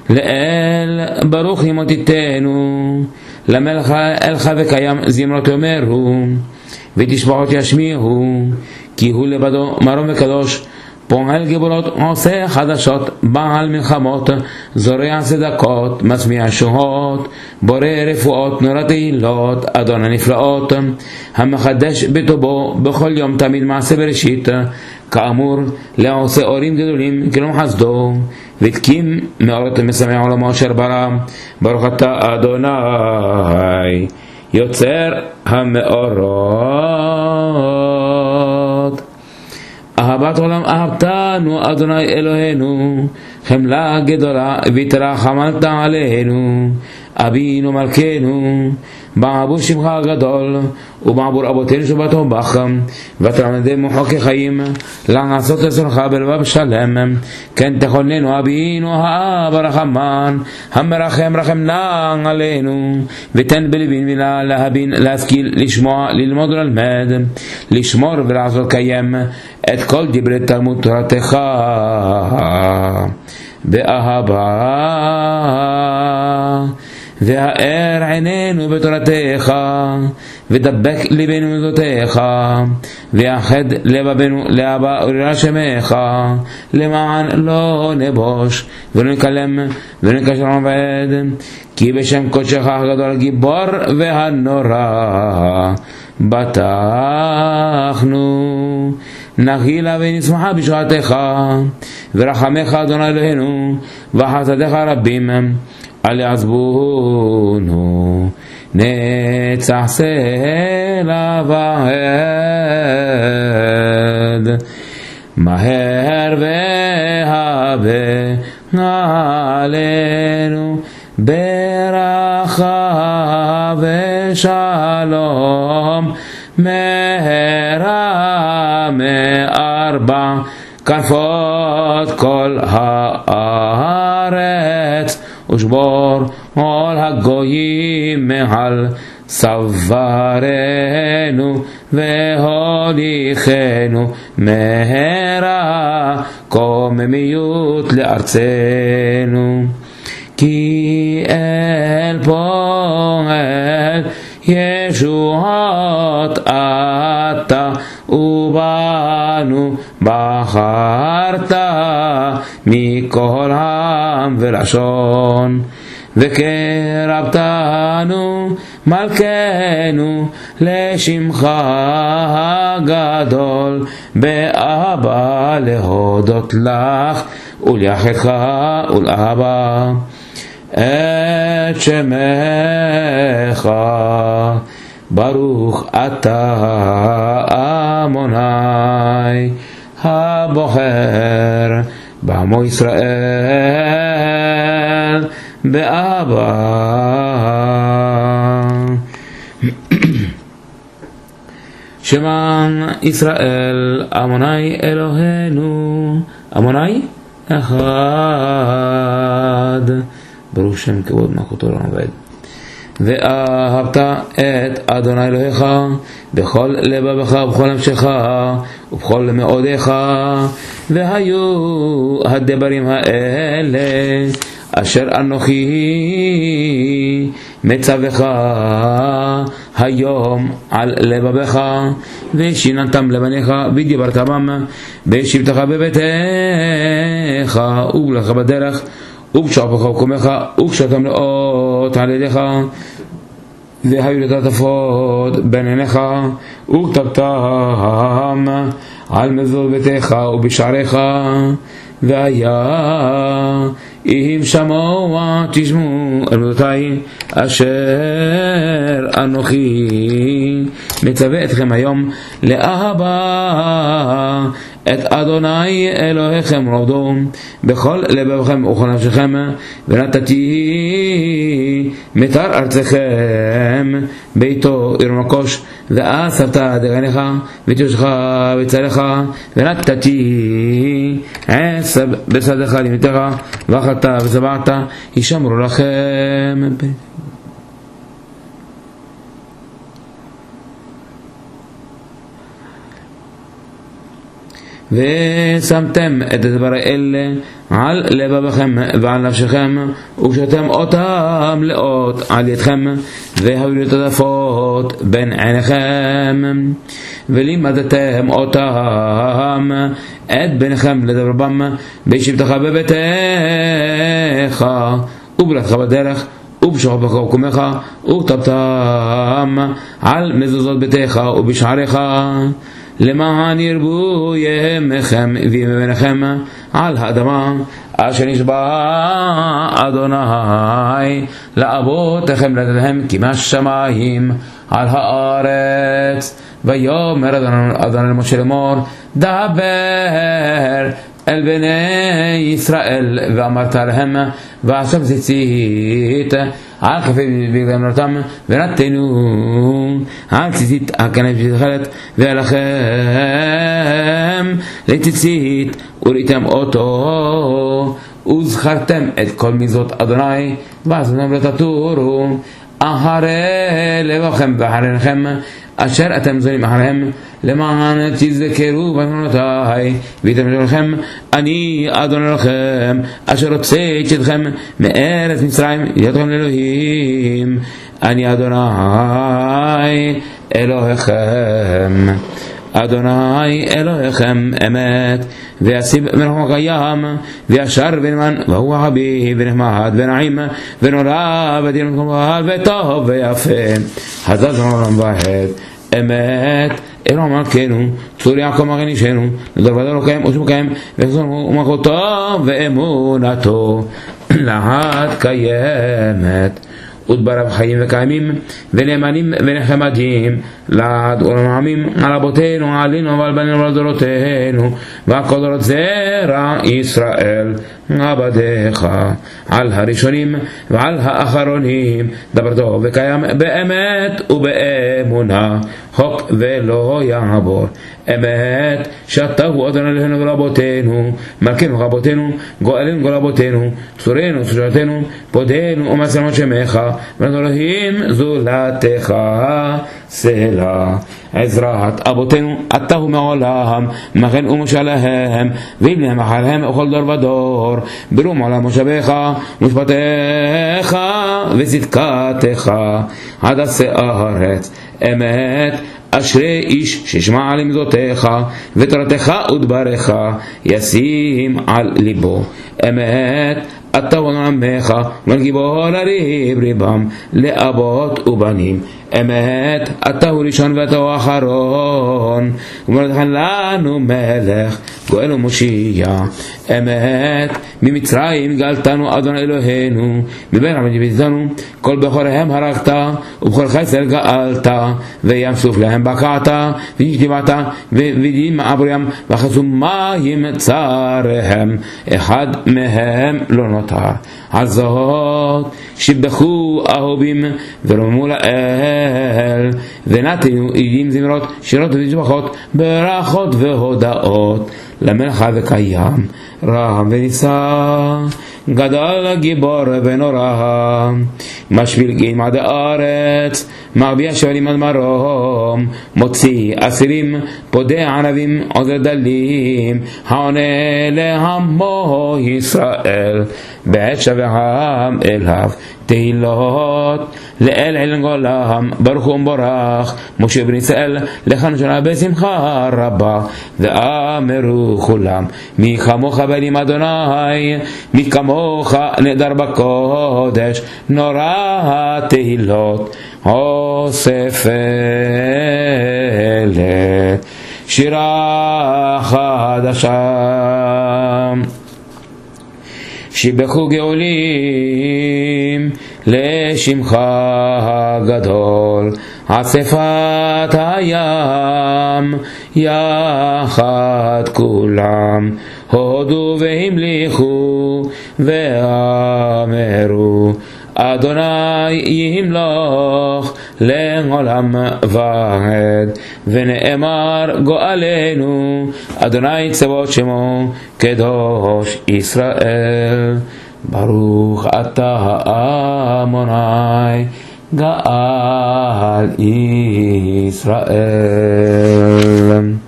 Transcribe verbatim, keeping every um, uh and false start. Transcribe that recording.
לאל ברוך ימותתנו, למלך אלך וקיים זמרות יאמרו, ותשבחות ישמיעו, כי הוא לבדו מרום וקדוש, פועל גבורות, עושה חדשות, בעל מלחמות, זורע צדקות, משמיע שוהות, בורא רפואות, נורא תהילות, אדון הנפלאות, המחדש בטובו בכל יום תמיד מעשה בראשית, כאמור לעושה אורים גדולים כלום חסדו, ותקים מאורות משמח עולמו אשר ברא. ברוך אתה אדוני יוצר המאורות. אהבת עולם אהבתנו אדוני אלוהינו, חמלה גדולה והתרחמת עלינו, אבינו מלכנו, בעבור שמך הגדול ובעבור אבותינו שבטחו בך, ותלמדנו חוקי חיים לעשות לצורך בלבב שלם, כן תכוננו אבינו האב הרחמן המרחם רחם נע עלינו, ותן בלבין מילה להבין להשכיל לשמוע ללמוד וללמד, לשמור ולעשות קיים את כל דברי תלמוד תורתך באהבה, והאר עינינו בתורתך, ודבק ליבנו במידותיך, ויחד לבבנו לאהבה ולרע שמך, למען לא נבוש ולא נקלם ולא נקשר עובד, כי בשם קודשך הגדול הגיבור והנורא בטחנו. נחילה ונשמחה בשעתך, ורחמך אדוני אלוהינו וחסדיך רבים אל יעזבונו, נצח סלע ועד, מהר והווה עלינו ברכה ושלום, מהרה מארבע כנפות כל הארץ, ושבור כל הגויים מעל צווארנו, והוליכנו מהרה קוממיות לארצנו. כי אל פועל ישועות אתה, ובנו בחרת מכל עם ולשון, וקרבתנו מלכנו לשמך הגדול, באהבה להודות לך ולייחדך ולאהבה את שמך. ברוך אתה אדוני הבוחר בעמו ישראל באהבה. שמע ישראל אדוני אלוהינו, אדוני אחד, ברוך שם כבוד מלכותו לעולם ועד. ואהבת את אדוני אלוהיך בכל לבבך ובכל נפשך ובכל מאודיך, והיו הדברים האלה אשר אנוכי מצווך היום על לבבך, ושיננתם לבניך ודיברת בם בשבתך בביתך ובלך בדרך ובשעפך ובקומך ובשעתם לאות על ידיך, והיו לטפות בין עיניך וכתבתם על מזוז ביתך ובשעריך, והיה אם שמוע תשמעו אל מידותי אשר אנוכי מצווה אתכם היום לאהבה את אדוני אלוהיכם ולעבדו בכל לבבכם ובכל נפשכם, ונתתי מטר ארצכם ביתו עיר ומקוש, ואספת דגניך ותיושך וצריך, ונתתי עשב בשדך למיתך ואכלת ושבעת, ישמרו לכם. ושמתם את הדבר האלה על לבבכם ועל נפשכם, וקשרתם אותם לאות על ידכם, והיו לטרפות בין עיניכם, ולימדתם אותם את בניכם לדברם בישיבתך בביתך ובלתך בדרך ובשוכבך ובקומך, וכתבתם על מזוזות ביתך ובשעריך, למען ירבו ימיכם וימי בניכם על האדמה אשר נשבע אדוני לאבותיכם לתת כי מהשמיים על הארץ. ויאמר אדוני למשה לאמור, דבר אל בני ישראל ואמרת להם, ועכשיו ציצית על כפי בגדמנותם ונתנו על ציצית הכנף שתחלת ועליכם לציצית וראיתם אותו וזכרתם את כל מיזות אדוני ועשיתם לתתורו אחרי לבכם ואחריכם אשר אתם זונים אחריהם, למען תזכרו באמונותיי ויתאמרו לכם, אני אדוני לכם אשר הוצאתי אתכם מארץ מצרים ידכם לאלוהים, אני אדוני אלוהיכם. אדוני אלוהיכם אמת, ויסיב מלכו קיים, וישר ונאמן, והוא חביב ונחמד ונעים ונורא ודין ומקובל וטוב ויפה, חזק העולם ואחד אמת אלוהים מלכנו, צור יעקב מגן אישנו, לדור ודור קיים ושמקיים, וחסון ומלכותו ואמונתו לעד קיימת, ודבריו חיים וקיימים ונאמנים ונחמדים לעד עולם העמים, על אבותינו עלינו ועל בנינו ועל דורותינו ועל כל דורות זרע ישראל עבדיך, על הראשונים ועל האחרונים, דבר טוב וקיים באמת ובאמונה, חוק ולא יעבור, אמת שתהו אדוני אלוהינו ולאבותינו, מלכנו רבותינו, גואלנו גואל אבותינו, צורנו צורתנו, פודנו ומצלמות שמך, ואנו אלוהים זולתך סלע. עזרת אבותינו עתהו מעולם, מכן ומשלהם ויבניהם אחריהם וכל דור ודור, ברום עולם מושבך ומשפטיך וצדקתך עד עשי הארץ. אמת אשרי איש ששמע על עמדותיך ותורתך ודבריך ישים על ליבו. אמת אתה עולמך ולגיבור לריב ריבם לאבות ובנים. אמת אתה הוא ראשון ואתה הוא אחרון, ומולדך לנו מלך גואל ומושיע. אמת ממצרים גאלתנו אדוני אלוהינו, מבין עמדי ביזנו, כל בכוריהם הרגת ובכל חסר גאלת, וים סוף להם בקעת ושתיבעת ודים עבורם וחסום מים צריהם, אחד מהם לא נותר. על זאת שיבחו אהובים ורמו לאל, ונתנו עדים זמרות שירות ותשבחות ברכות והודאות למלך וקיים, רם ונישא, גדל גיבור ונורא, משביל גאים עד הארץ, מרביע שואלים עד מרום, מוציא אסירים, פודה ערבים, עוזר דלים, העונה לעמו ישראל, בעת שבעם אליו תהילות לאל עילן גולם, ברוך ומבורך משה בן ישראל לכן שנה בשמחה רבה, ואמרו כולם מי כמוך בנים אדוני, מי כמוך נדר בקודש, נורא תהילות אוסף אלה שירה חדשה. שיבחו גאולים לשמך גדול, אספת הים יחד כולם, הודו והמליכו ואמרו אדוני ימלוך לעולם ועד, ונאמר גואלנו אדוני צבאות שמו קדוש ישראל. ברוך אתה אדוני גאל ישראל.